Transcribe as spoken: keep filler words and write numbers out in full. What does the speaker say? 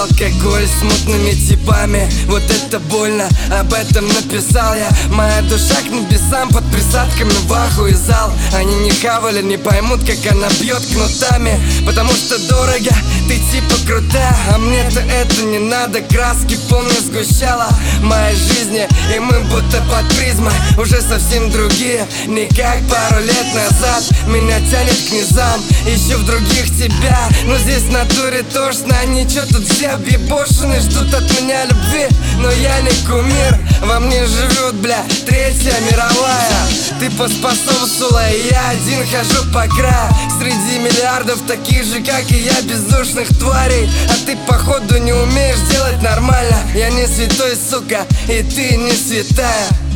алкоголь с мутными типами. Вот это больно, об этом написал я. Моя душа к небесам под присадками в ахуе зал. Они не хавали, не поймут, как она бьет кнутами. Потому что дорого, ты типа крутая, а мне-то это не надо. Краски помню сгущала моей жизни, и мы будто под призмой уже совсем другие, не как пару лет назад. Меня тянет к низам, ищу в других тебя, но здесь в натуре тошно. Они чё тут все объебошены, ждут от меня любви, но я не кумир. Во мне живет, бля, третья мировая. Ты поспособствовала, и я один хожу по краю среди миллиардов таких же, как и я, бездушных тварей. А ты походу не умеешь делать нормально. Я не святой, сука, и ты не святая.